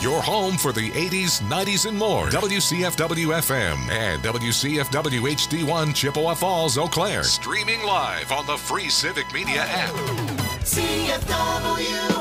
Your home for the 80s, 90s, and more. WCFW-FM and WCFW HD1 Chippewa Falls, Eau Claire. Streaming live on the free Civic Media app. CFW.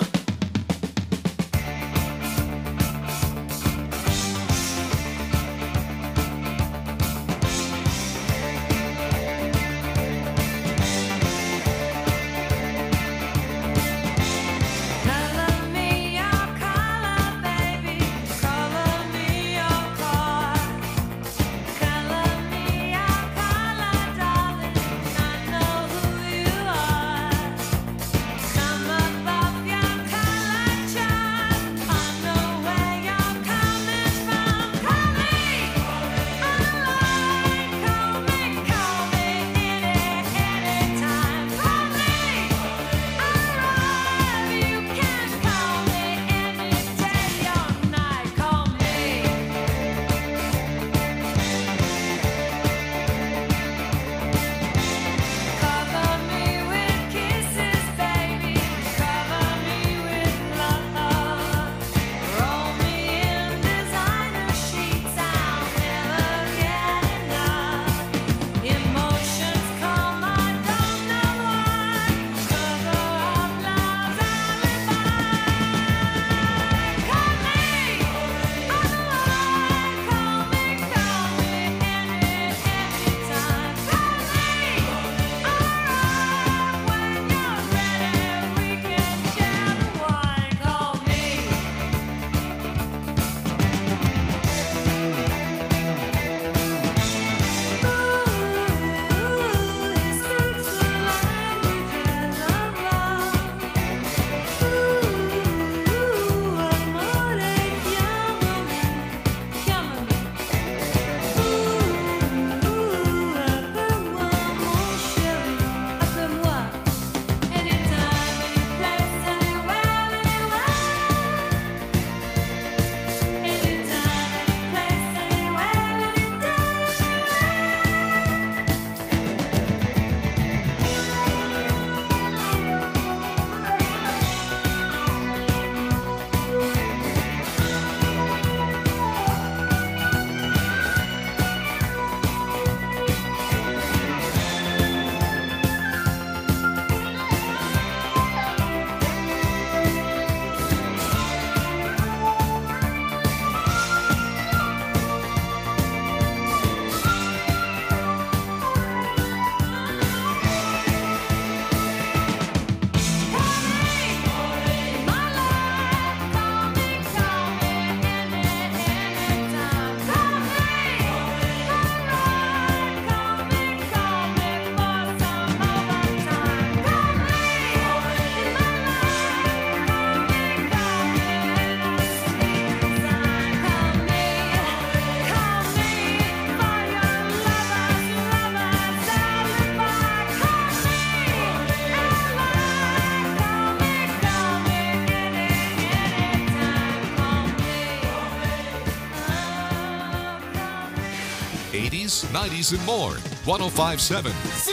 '80s, '90s, and more. 105.7.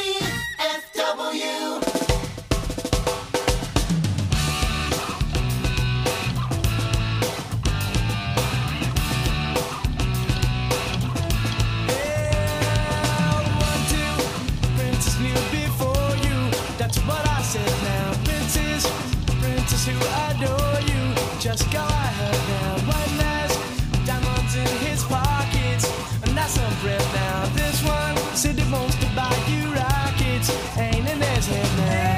CFW. Who adore you, just go ahead now. One has diamonds in his pockets, and that's some bread now. This one said he wants to buy you rockets, ain't in his head now.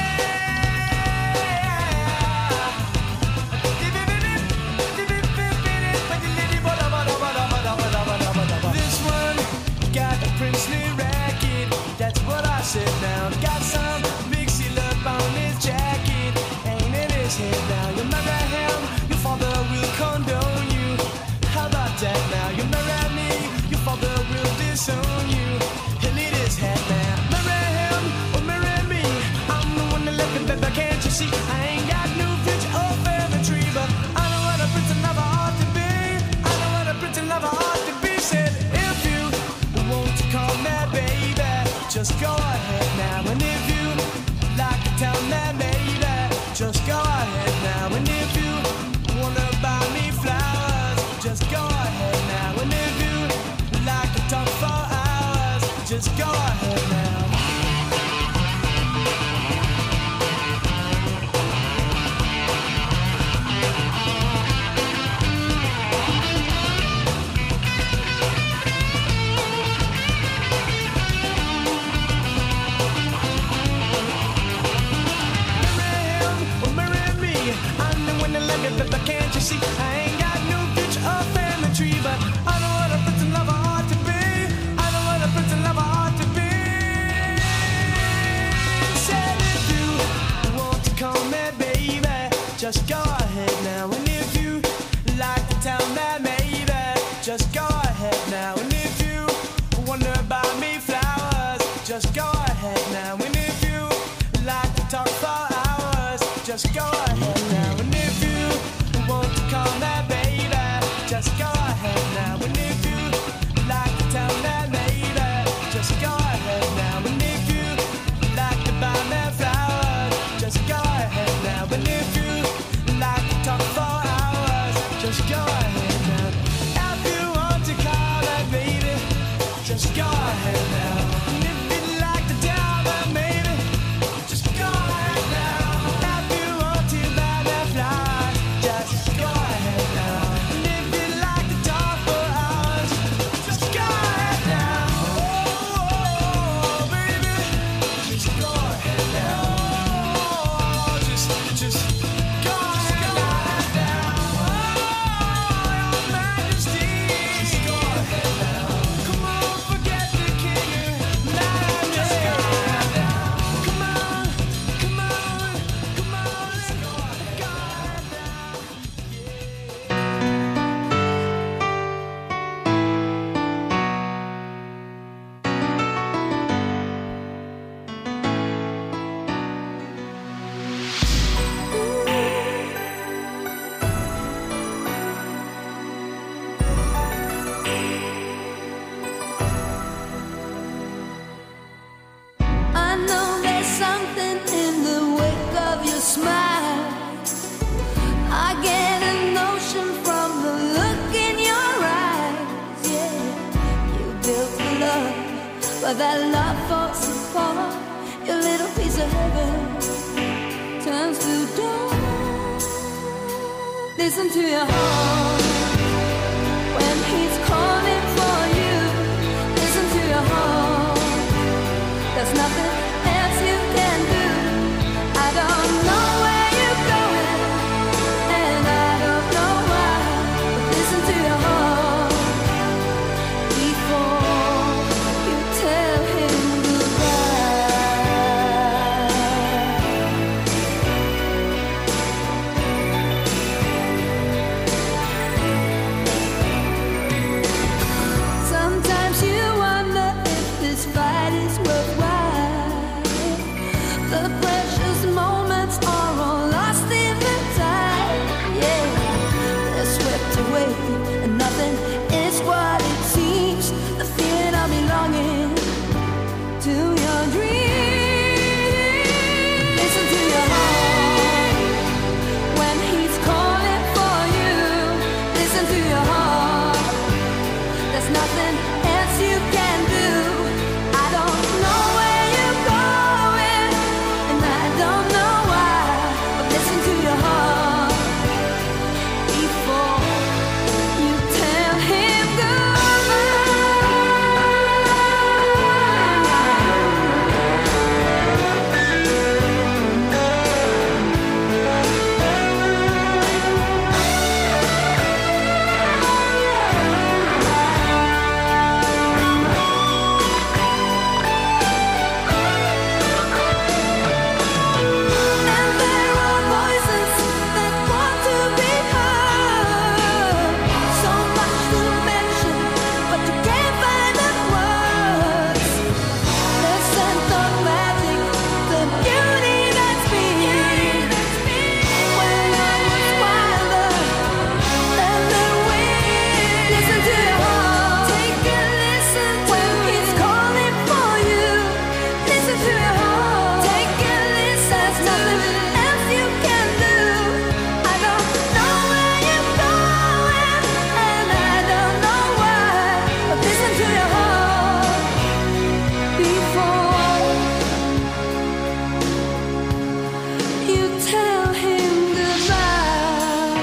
This one got a princely racket, that's what I said now. Got some big seal up on his jacket. Now you marry him, your father just go ahead now. And if you like to tell me maybe, just go ahead now. And if you wonder about me flowers, just go ahead now. And if you like to talk for hours, just go ahead now. And if you want to call me baby, just go ahead now. And if you like to tell me maybe, just go ahead now. And if you like to buy me flowers, just go ahead now. And if you like to talk for hours, just go ahead now. If you want to call me baby, just go ahead now. And if you like to tell me maybe, just go ahead now. If you want to buy me flowers, just go ahead now. And if you like to talk for hours, just go ahead now. Oh, baby, just go ahead now. Just go ahead now. Oh, Your Majesty, just go ahead now. Come on, forget the king. Now just go ahead now. Come on, come on, come on, let's go ahead now. I know there's something in the wake of your smile. I get a notion from the look in your eyes. Yeah, you built for love, but that love falls apart. Your little piece of heaven turns to dawn. Listen to your heart when he's calling for you. Listen to your heart. There's nothing else you can do. I don't know where you're going, and I don't know why. But listen to your heart before you tell him goodbye. Sometimes you wonder if this fight is worthwhile. The precious moments are all lost in the tide. Yeah, they're swept away, and nothing is what it seems. The feeling of belonging to your dream. Listen to your heart when he's calling for you. Listen to your heart. There's nothing else you can do. I don't know where you're going, and I don't know why. But listen to your heart before you tell him And there are voices that want to be heard. So much to mention, but you can't find the words. The scent of magic, the beauty that's been. When I was wilder than the wind. Listen to your heart. Take a listen when he's calling for you. Listen to your heart. Take a listen. There's nothing else you can do. I don't know where you're going, and I don't know why. But listen to your heart before you tell him goodbye.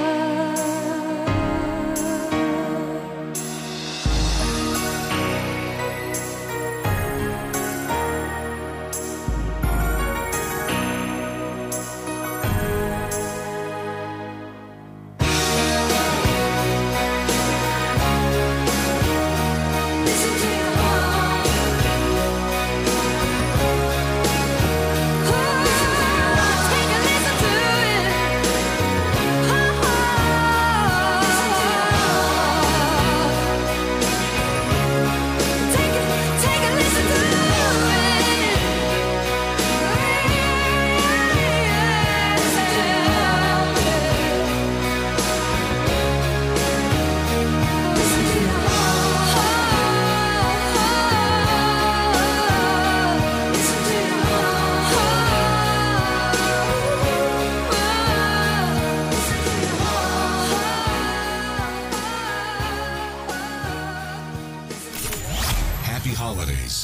Listen to your heart. Take a listen.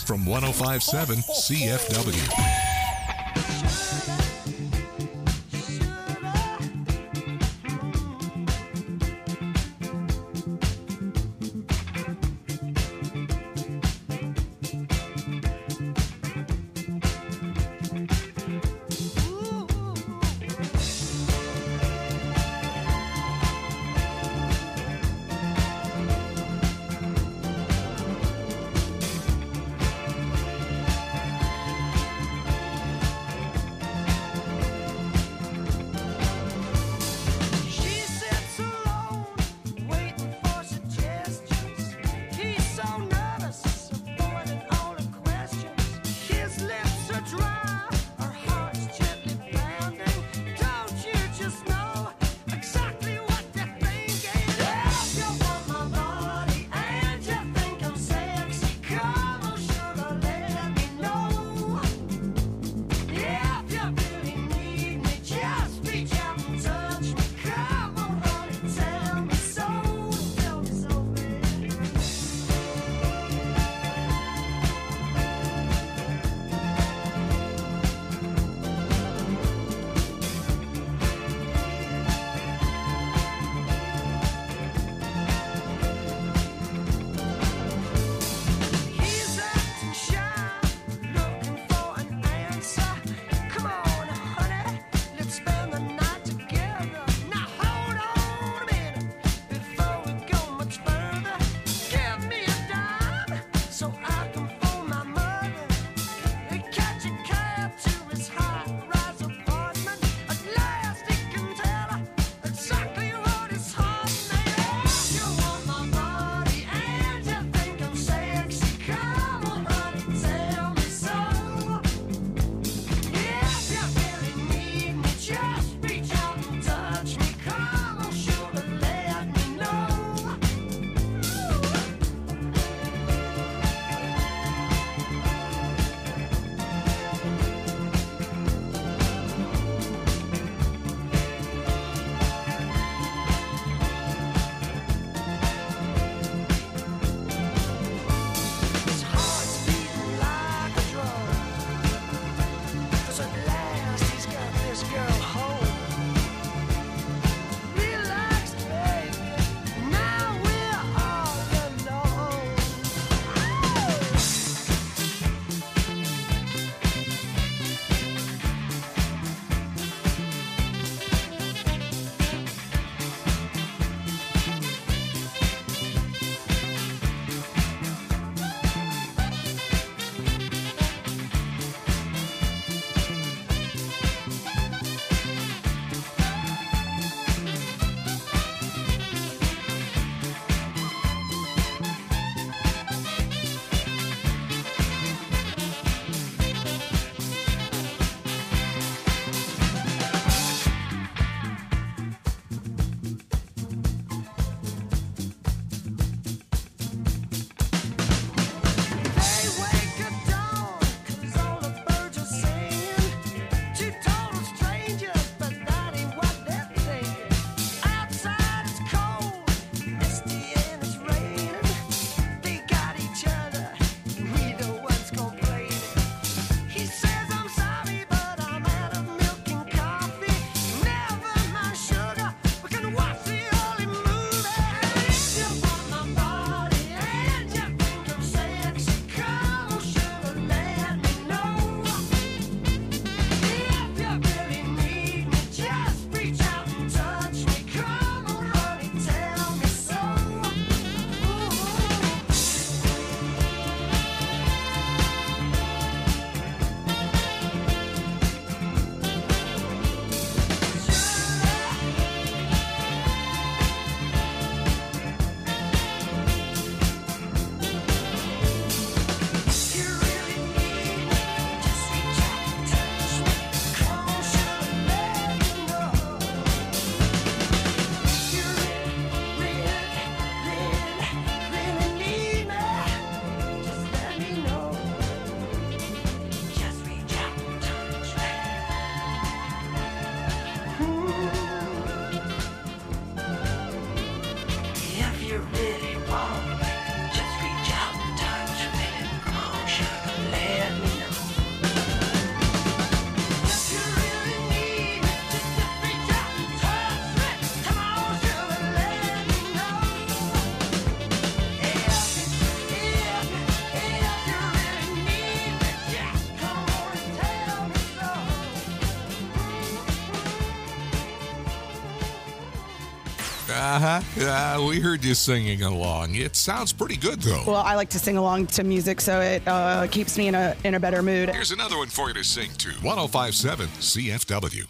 sports from 105.7 CFW. We heard you singing along. It sounds pretty good, though. Well, I like to sing along to music, so it keeps me in a better mood. Here's another one for you to sing to. 105.7 CFW.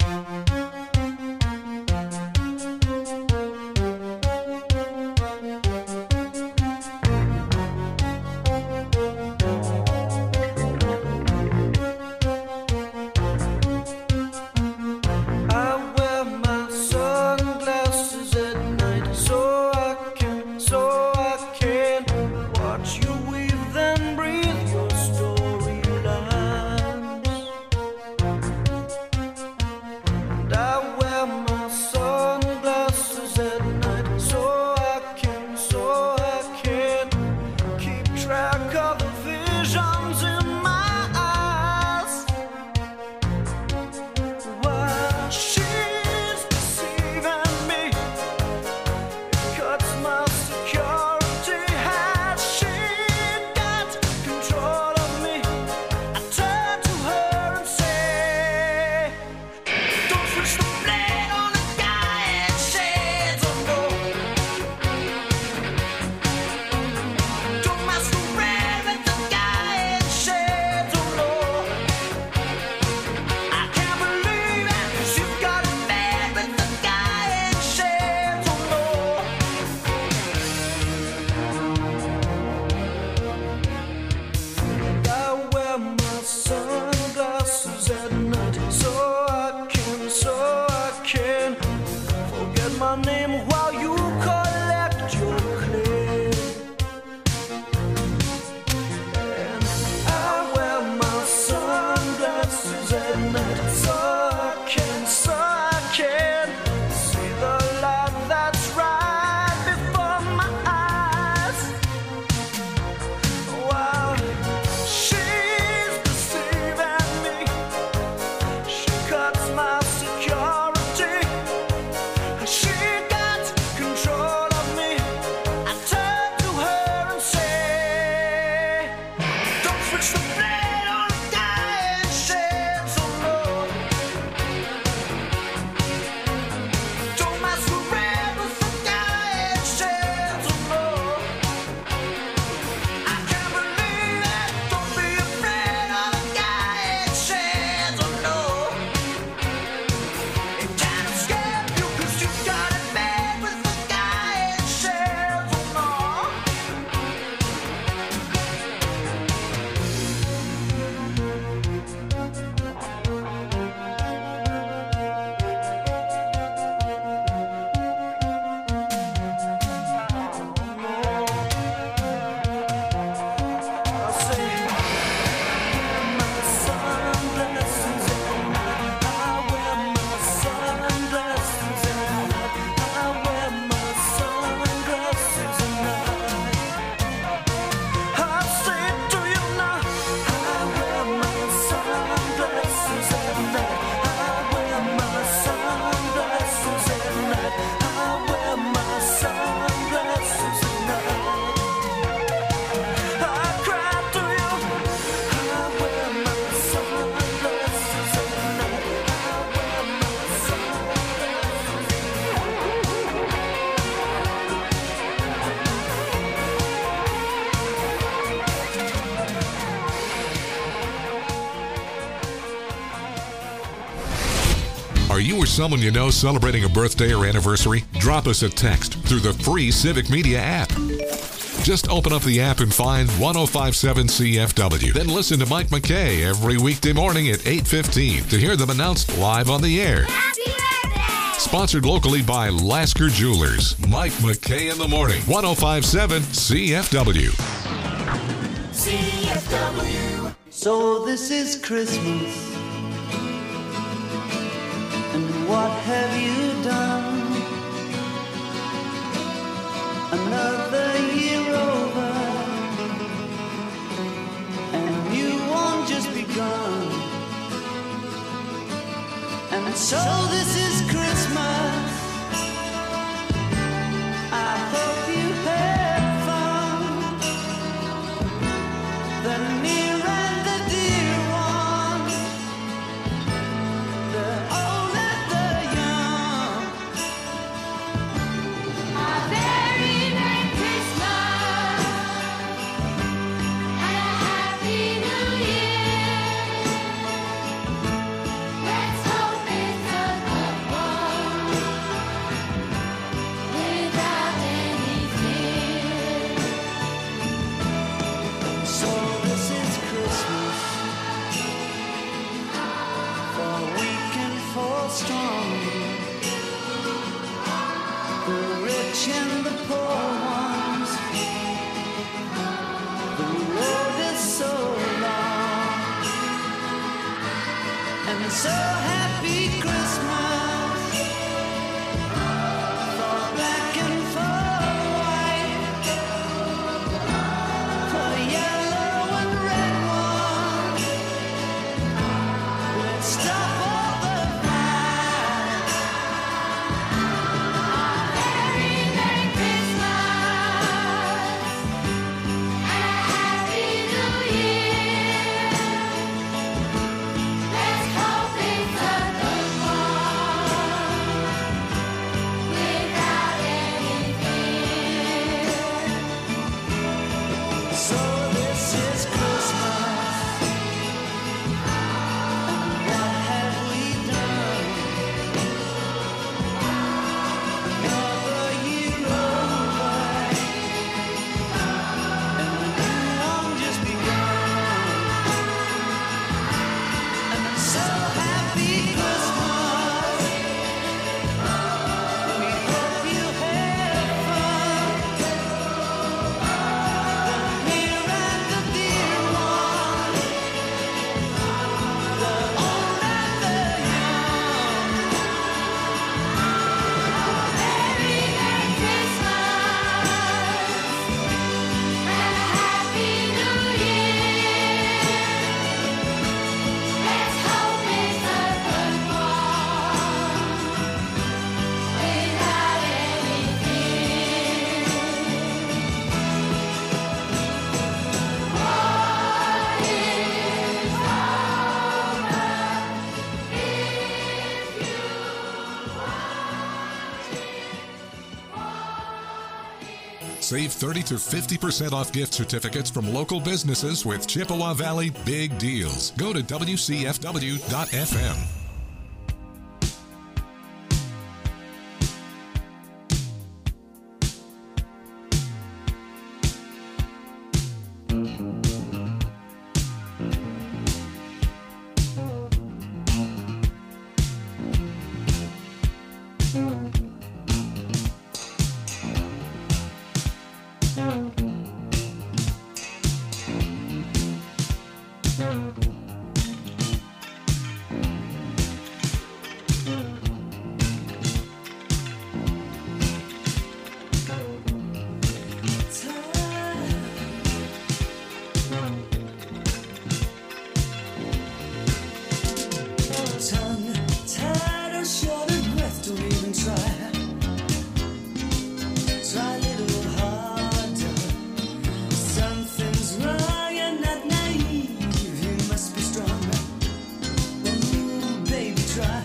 Are you or someone you know celebrating a birthday or anniversary? Drop us a text through the free Civic Media app. Just open up the app and find 105.7 CFW. Then listen to Mike McKay every weekday morning at 8:15 to hear them announced live on the air. Happy birthday! Sponsored locally by Lasker Jewelers. Mike McKay in the morning. 105.7 CFW. CFW. So this is Christmas, and what have you done? Another year over, and a new one just begun. And so this is Christmas. I hope you had fun. The near and the dear ones, the old and the young. wrong. The rich and the poor ones. The road is so long. And so happy Christmas for black and for white, for yellow and red ones. Let's stop all the fights. Merry Christmas and a Happy New Year. Let's hope it's a good one without any fear. So this is Christmas. What have we done? Another year over, and the new one just begun. And I'm so happy Christmas. We hope you have fun. The near and the dear one, the old and the young. Merry Christmas and a Happy New Year. Let's hope it's a good one without any fear. Save 30 to 50% off gift certificates from local businesses with Chippewa Valley Big Deals. Go to WCFW.FM. Tongue tied or short of breath, don't even try. Try a little harder. Something's wrong, you're not naive. You must be strong. Ooh, baby, try.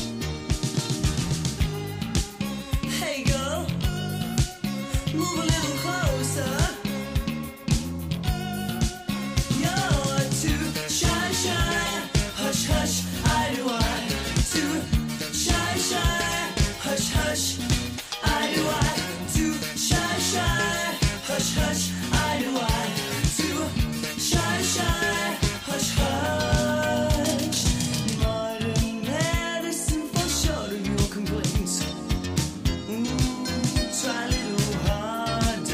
Hey, girl, move a little closer. You're too shy, shy. Hush, hush, I do I. Too shy, shy. Hush, hush, I do I. Too shy, shy. Hush, hush, I do I. Too shy, shy. Hush, hush. Modern medicine for short of your complaints. Ooh, try a little harder.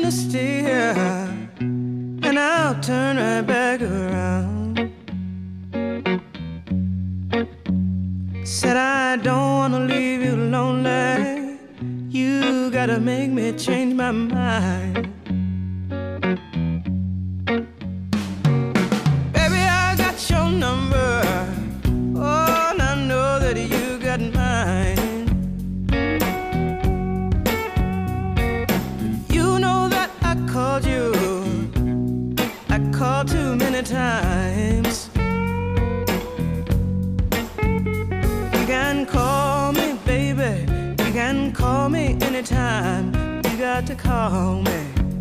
to stay here, and I'll turn right back around. Said I don't wanna leave you lonely. You gotta make me change my mind. Baby, I got your number. Oh, and I know that you got mine. You know that I called you. I called too many times. You can call me, baby. You can call me anytime. You got to call me.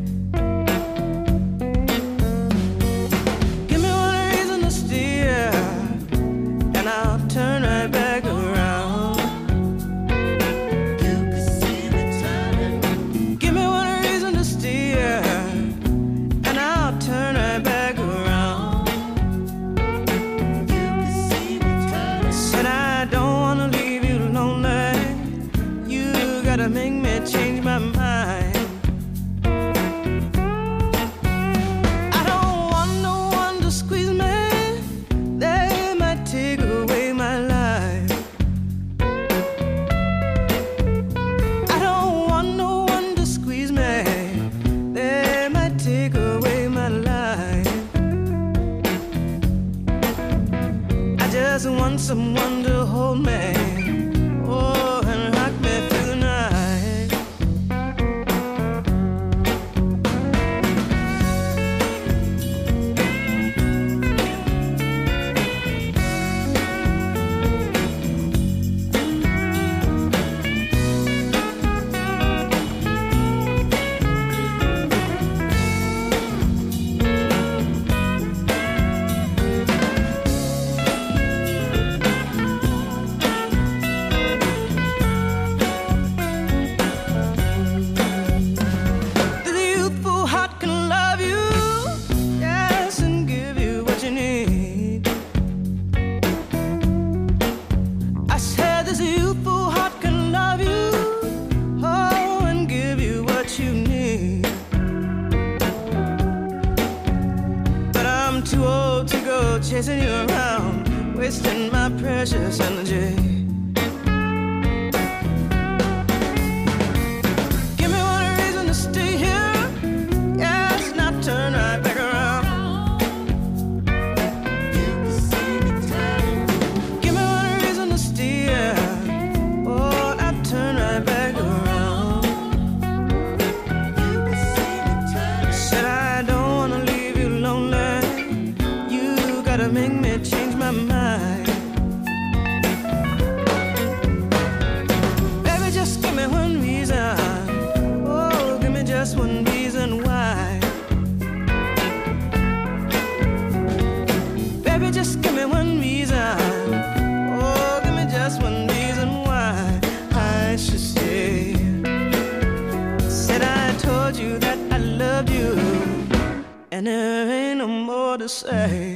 Give me one reason to steer, and I'll turn right back around. You can see me turning. Give me one reason to steer, and I'll turn right back around. You can see me turning. Said I don't wanna leave you lonely. You gotta make me change my mind. I don't want no one to squeeze me. They might take away my life. I don't want no one to squeeze me. They might take away my life. I just want someone to hold me. Oh, and rock me through the night. The youthful heart can love you, yes, and give you what you need. I said this youthful heart can love you, oh, and give you what you need. But I'm too old to go chasing you around, wasting my precious energy. Give me one reason to stay here, yes, not turn right back around. You can see me turning. Give me one reason to stay here, oh, not turn right back around. You can see me turning. Said I don't wanna leave you lonely. You gotta make me change my mind. Baby, just give me one reason. Oh, give me just one reason why. Baby, just give me one reason. Oh, give me just one reason why I should stay. Said I told you that I loved you, and there ain't no more to say.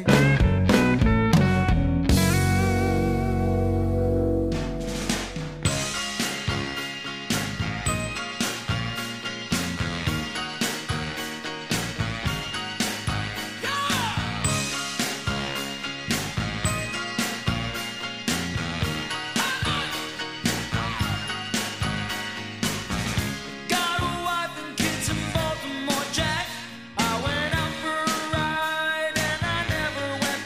Got a wife and kids in Baltimore, Jack. I went out for a ride and I never went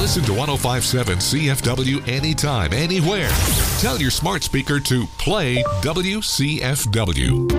Listen to 1057 CFW anytime, anywhere. Tell your smart speaker to play WCFW.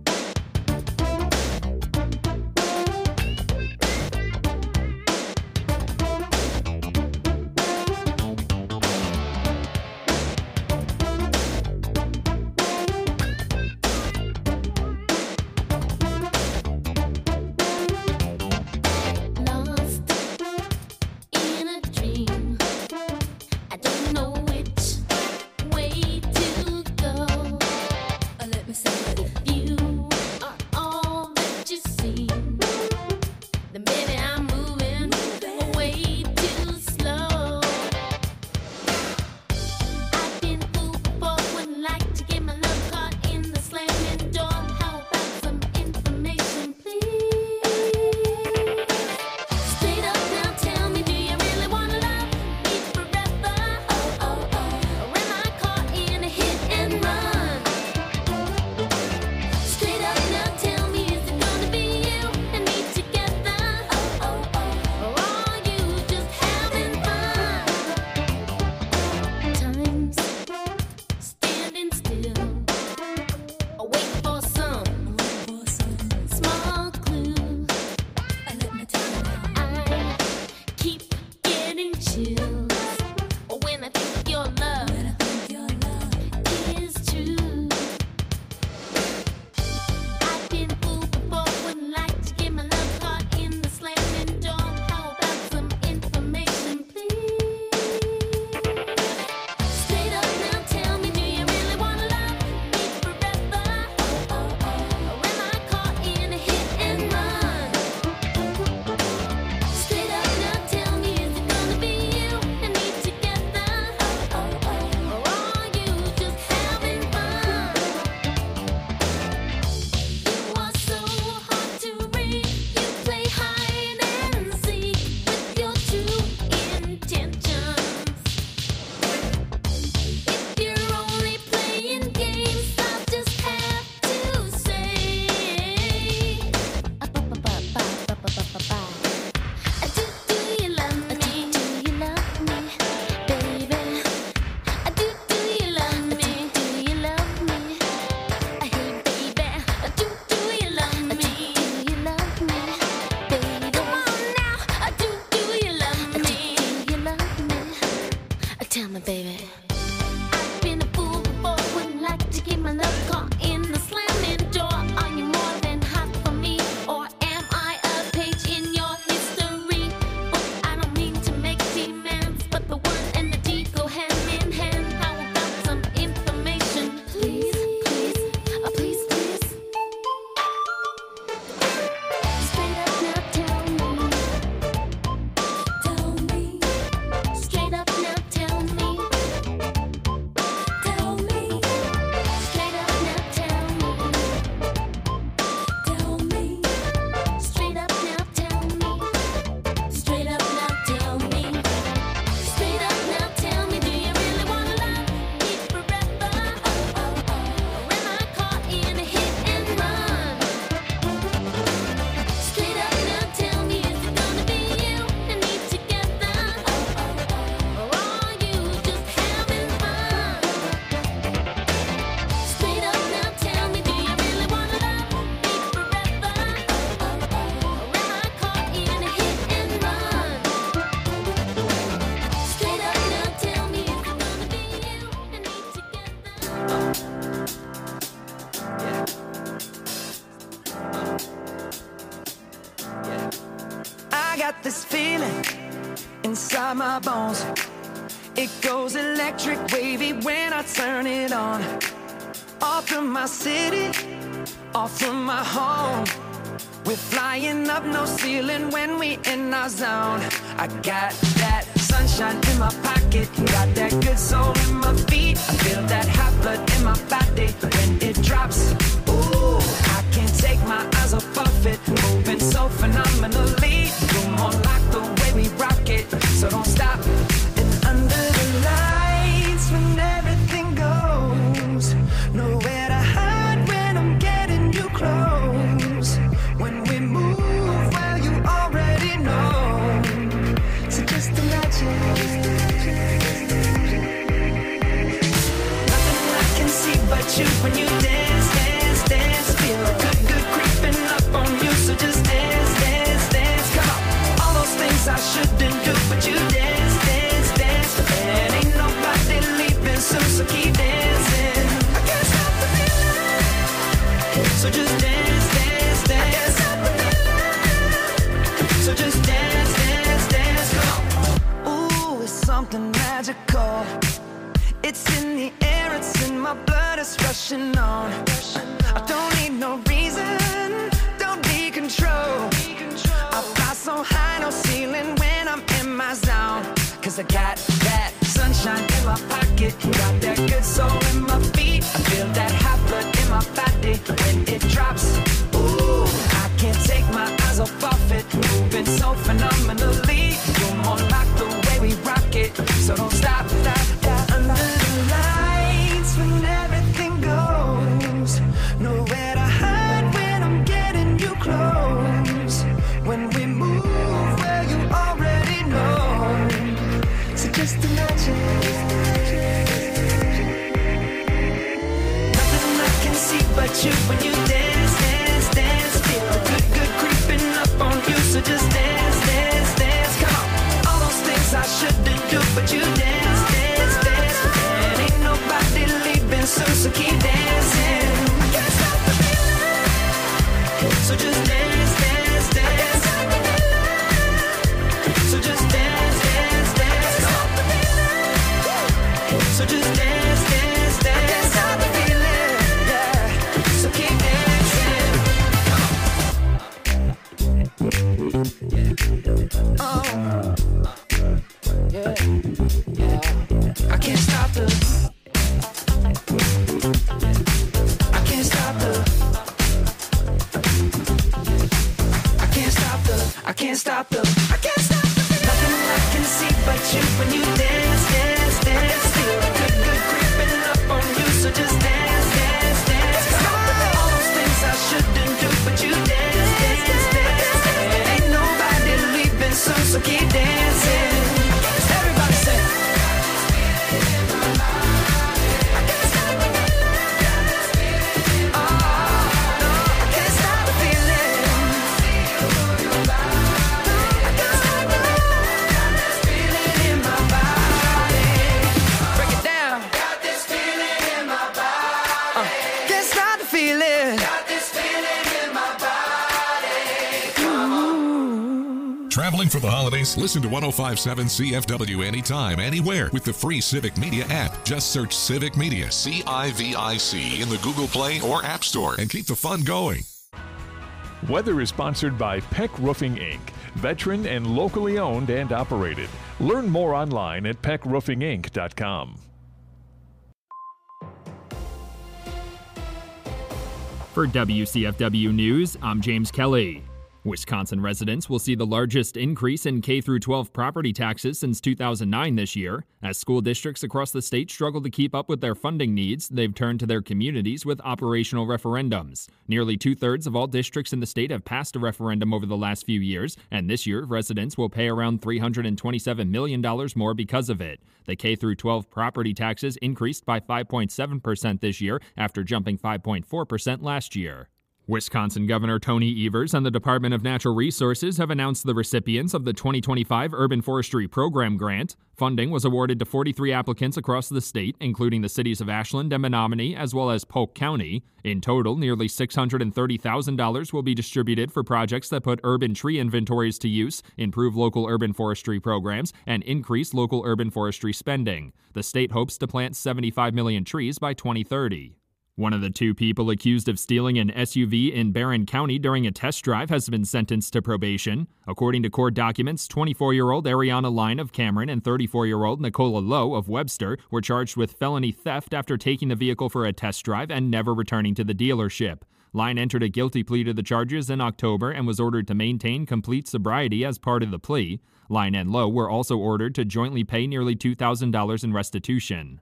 got this feeling inside my bones. It goes electric wavy when I turn it on. Off from my city, off from my home. We're flying up, no ceiling when we in our zone. I got that sunshine in my pocket, got that good soul in my feet. I feel that hot blood in my body when it drops. Ooh, I can't take my eyes off of it, moving so phenomenally. You're more like the way we rock it, so don't stop. And under the lights when everything goes, nowhere to hide when I'm getting you close. When we move, well, you already know. So just imagine you when you dance, dance, dance. Feel good, good creeping up on you, so just dance, dance, dance. Come on, all those things I shouldn't do, but you dance, dance, dance. And ain't nobody leaving soon, so keep dancing. I can't stop the feeling, so just dance, dance, dance. I can't stop the feeling, so just dance, dance, dance. Come on. Ooh, it's something magical. It's in the air, it's in my blood, it's rushing on. I don't need no reason, don't be control. I fly so high, no ceiling when I'm in my zone. Cause I got that sunshine in my pocket, got that good soul in my feet. I feel that hot blood in my body when it drops. Ooh, I can't take my eyes off it, moving so phenomenally. You're more like the way we rock it, so don't stop, stop, stop. Under the lights when everything goes, nowhere to hide when I'm getting you close. When we move where you already know, so just imagine. Nothing I can see but you when you dance, dance, dance. Feel good, good creeping up on you, so just dance, dance, dance. Come on, all those things I shouldn't do, but you dance, dance, dance. And ain't nobody leaving soon, so keep dancing. I can't stop the feeling, so just dance, dance, dance. I can't stop the feeling, so just dance, dance, dance. Stop the feeling, so just dance, dance, dance. I can't stop the feeling, yeah, so keep dancing. Oh, yeah, yeah. I can't stop the. I can't stop the. I can't stop the. I can't stop the. I can't stop the. Nothing I can see but you when you dance, dance, dance. Feel good, good creeping up on you, so just dance, dance, dance. All those things I shouldn't do, but you dance, dance, dance. Ain't nobody leaving soon, so keep dancing. Everybody say. Traveling for the holidays? Listen to 1057 CFW anytime, anywhere with the free Civic Media app. Just search Civic Media, CIVIC, in the Google Play or App Store and keep the fun going. Weather is sponsored by Peck Roofing Inc., veteran and locally owned and operated. Learn more online at peckroofinginc.com. For WCFW News, I'm James Kelly. Wisconsin residents will see the largest increase in K-12 property taxes since 2009 this year. As school districts across the state struggle to keep up with their funding needs, they've turned to their communities with operational referendums. Nearly two-thirds of all districts in the state have passed a referendum over the last few years, and this year, residents will pay around $327 million more because of it. The K-12 property taxes increased by 5.7% this year after jumping 5.4% last year. Wisconsin Governor Tony Evers and the Department of Natural Resources have announced the recipients of the 2025 Urban Forestry Program grant. Funding was awarded to 43 applicants across the state, including the cities of Ashland and Menominee, as well as Polk County. In total, nearly $630,000 will be distributed for projects that put urban tree inventories to use, improve local urban forestry programs, and increase local urban forestry spending. The state hopes to plant 75 million trees by 2030. One of the two people accused of stealing an SUV in Barron County during a test drive has been sentenced to probation. According to court documents, 24-year-old Ariana Line of Cameron and 34-year-old Nicola Lowe of Webster were charged with felony theft after taking the vehicle for a test drive and never returning to the dealership. Line entered a guilty plea to the charges in October and was ordered to maintain complete sobriety as part of the plea. Line and Lowe were also ordered to jointly pay nearly $2,000 in restitution.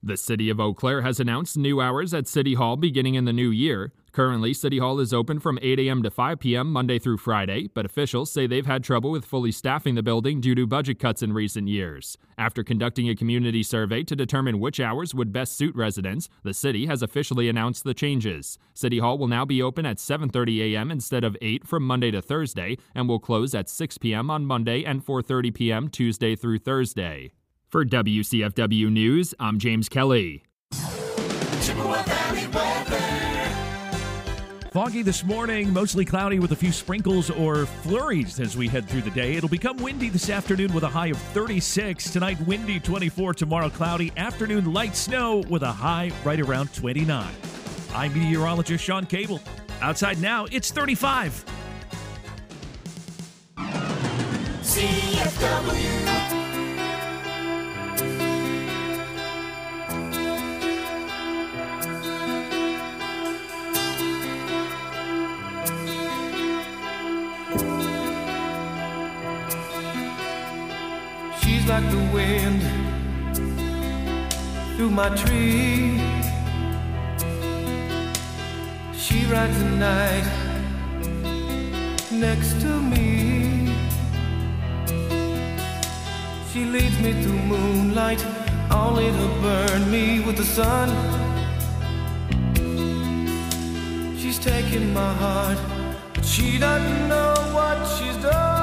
The City of Eau Claire has announced new hours at City Hall beginning in the new year. Currently, City Hall is open from 8 a.m. to 5 p.m. Monday through Friday, but officials say they've had trouble with fully staffing the building due to budget cuts in recent years. After conducting a community survey to determine which hours would best suit residents, the city has officially announced the changes. City Hall will now be open at 7:30 a.m. instead of 8 from Monday to Thursday, and will close at 6 p.m. on Monday and 4:30 p.m. Tuesday through Thursday. For WCFW News, I'm James Kelly. Chippewa Valley weather. Foggy this morning, mostly cloudy with a few sprinkles or flurries as we head through the day. It'll become windy this afternoon with a high of 36. Tonight, windy 24. Tomorrow, cloudy. Afternoon, light snow with a high right around 29. I'm meteorologist Sean Cable. Outside now, it's 35. CFW. She's like the wind through my tree. She rides the night next to me. She leads me through moonlight, only to burn me with the sun. She's taking my heart, but she doesn't know what she's done.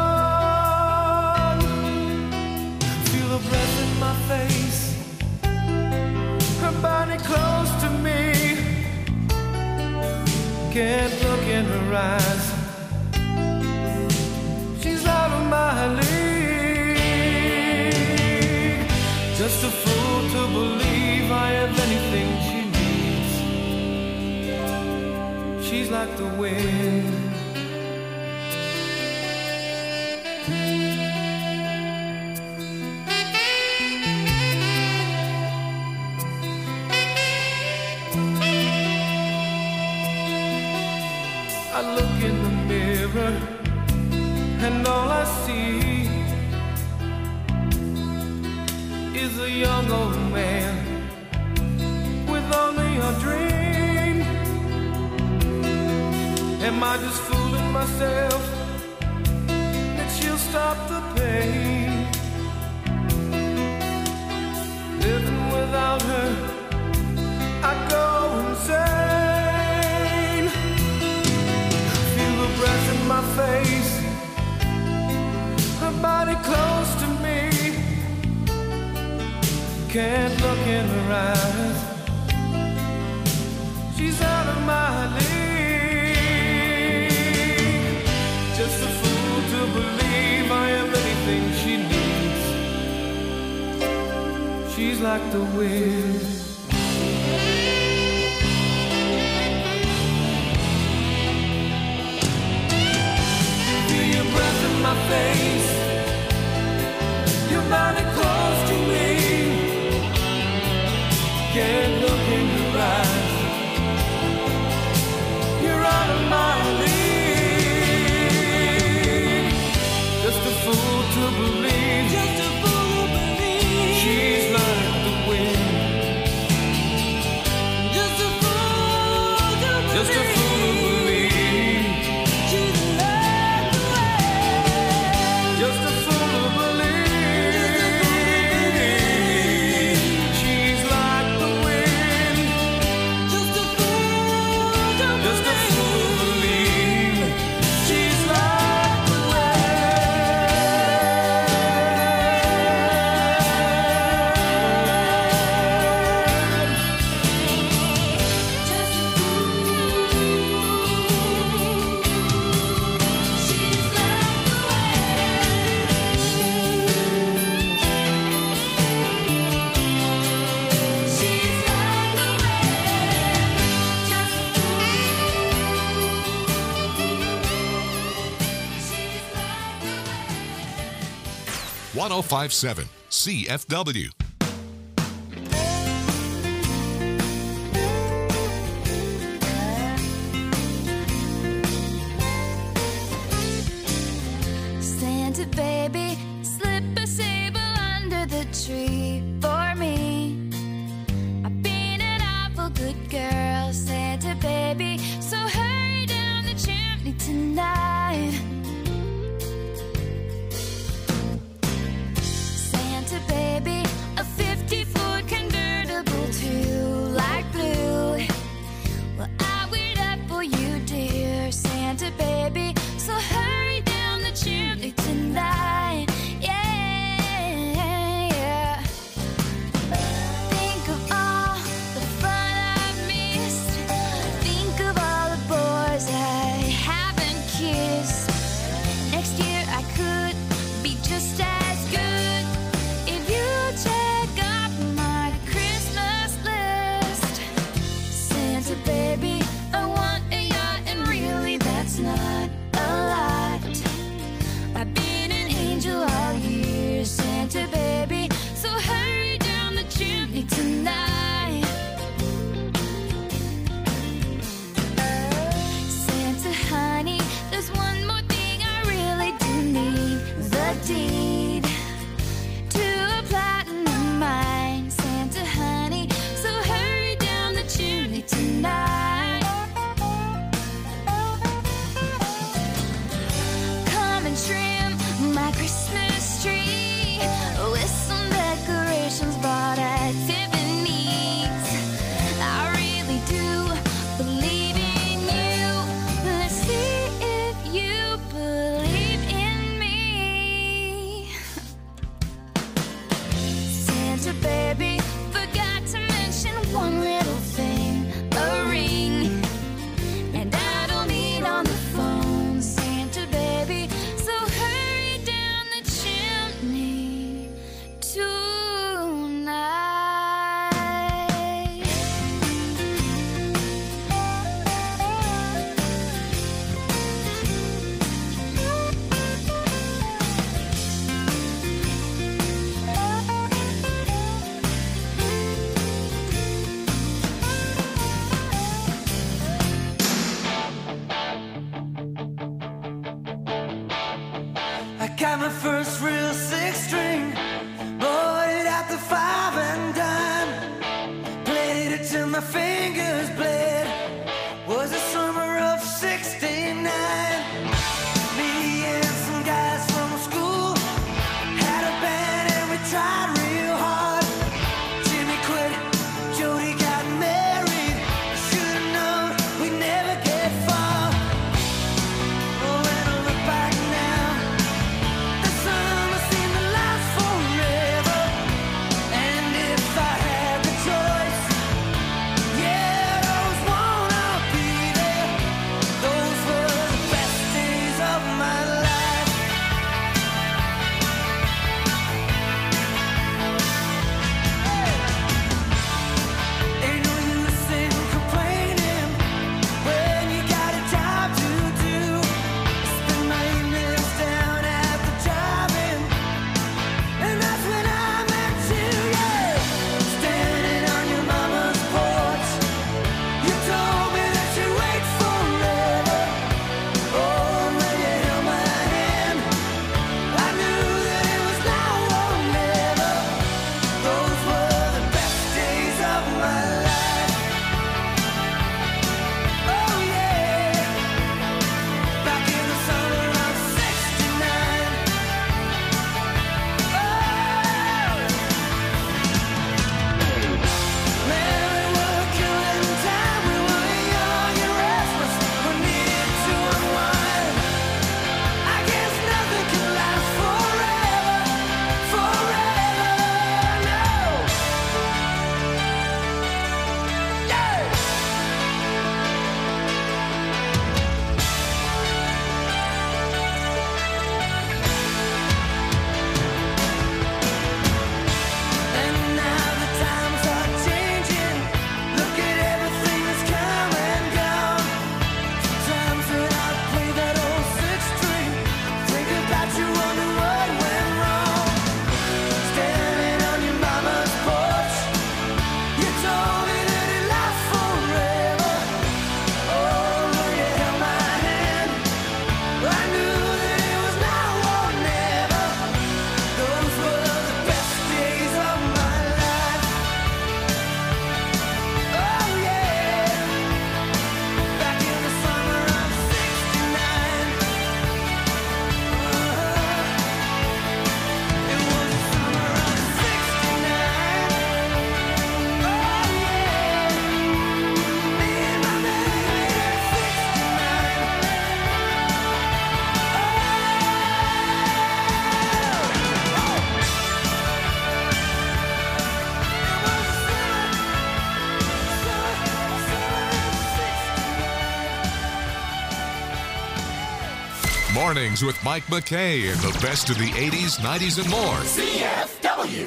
Feel her breath in my face, her body close to me. Can't look in her eyes, she's out of my league. Just a fool to believe I have anything she needs. She's like the wind. I look in the mirror and all I see is a young old man with only a dream. Am I just fooling myself that she'll stop the pain? Living without her, I go insane. Feel the breath in my face, her body close to me. Can't look in her eyes, she's out of my league. Just a fool to believe I have anything she needs. She's like the wind. Feel your breath in my face, your body close to me. Can't look in your eyes, you're out of my league. Just a fool to believe, just a fool to believe. She's like the wind. Just a fool to believe, just a fool to believe. She's like the wind. Just a fool to believe. She's like the wind. Just a fool to believe. Just a fool to believe. She's like the She's like the wind. Just a fool. 1057 CFW. Santa baby, slip a sable under the tree for me. Got my first real six string, bought it at the 5 and dime. Played it till my fingers bled. Was the summer of '69. Me and some guys from school had a band and we tried real hard. Jimmy quit, Jody got married. Should've known we'd never get far. Oh, when I look back now, the summer seemed to last forever. And if I had the choice, yeah, I'd always wanna be there. Those were the best days of my life. Ain't no use in complaining when you got a job to do. Spend my evenings down at the drive-in, and that's when I met you, yeah. Standing on your mama's porch, you told me that you'd wait forever. Oh, when you held my hand, I knew that it was now or never. Those were the best days of my life. Oh yeah, back in the summer of '69. Man, we were killing time. We were young and restless. We needed to unwind. I guess nothing can last forever, forever, no. Yeah. And now the times are changing. Look at everything that's come and gone. Sometimes when I play that old six string, think about you, wonder what went wrong. Standing on your mama's porch, you told me that it lasts forever. Oh, when you held my hand, I knew that it was now or never. Those were the best days of my life. Oh yeah, back in the summer of '69. It was the summer of '69. Oh yeah, me and my baby at Mornings with Mike McKay and the best of the 80s, 90s, and more. CFW.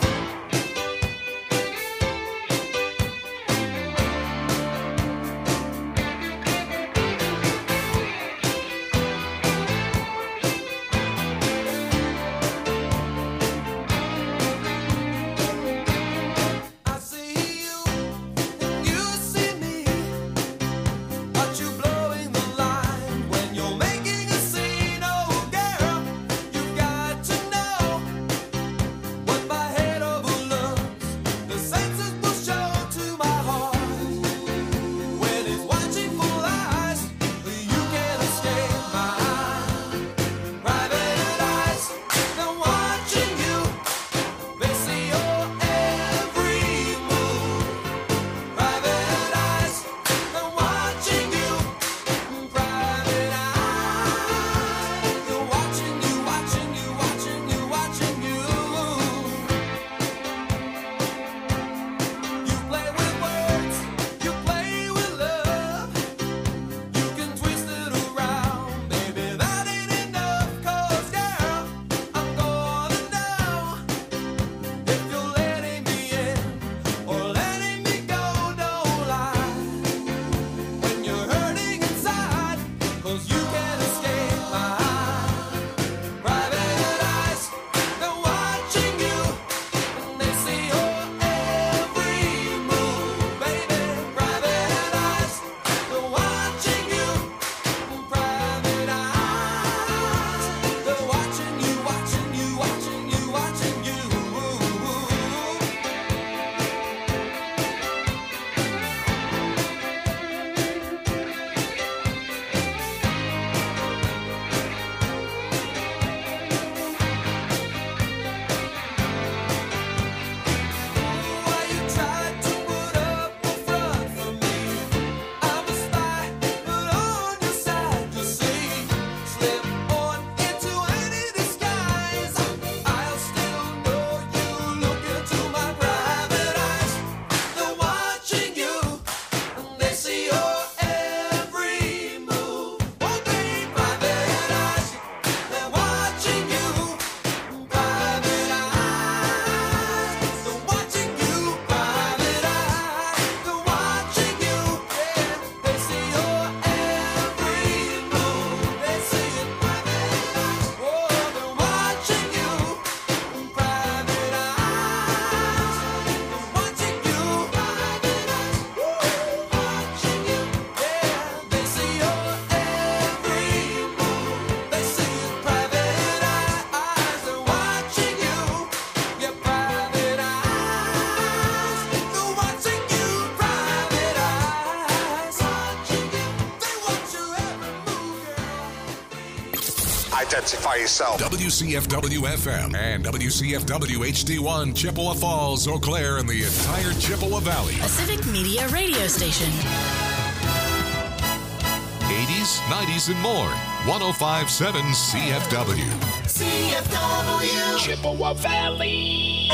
I see you, you see me. Aren't you blowing the line when you're making a scene? Oh, girl, you've got to know what my head over see your every move. Oh, baby, private eyes, they're watching you. Private eyes, they're watching you. Private eyes, they're watching you. Yeah, they see your every move. They see it, private eyes. Oh, they're watching you. Private eyes, they're watching you. Private eyes, watching you. Yeah, they see your every move. They see it, private eyes. They're watching you. Your private eyes, they're watching you. Private eyes, watching you. They watch your every move, girl. Identify yourself. WCFW FM and WCFW HD1 Chippewa Falls, Eau Claire, and the entire Chippewa Valley. A Civic Media radio station. 80s, 90s, and more. 1057 CFW. CFW. Chippewa Valley.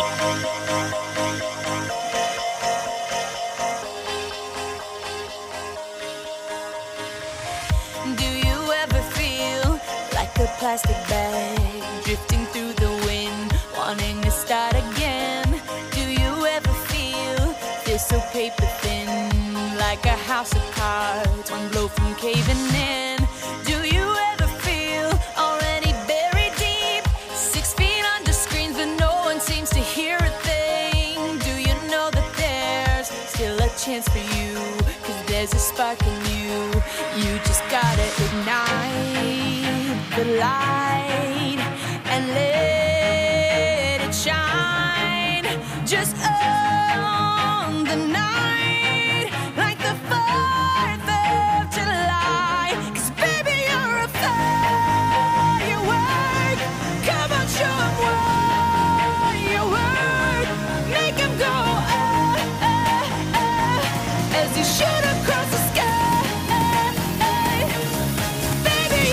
Do you ever feel like a plastic bag drifting through the wind, wanting to start again? Do you ever feel so paper thin, like a house of cards, one blow from caving in? Do you ever feel already buried deep, 6 feet under screens, but no one seems to hear a thing? Do you know that there's still a chance for you? 'Cause there's a spark in you. You just gotta ignite the light and let it shine. Just own the night.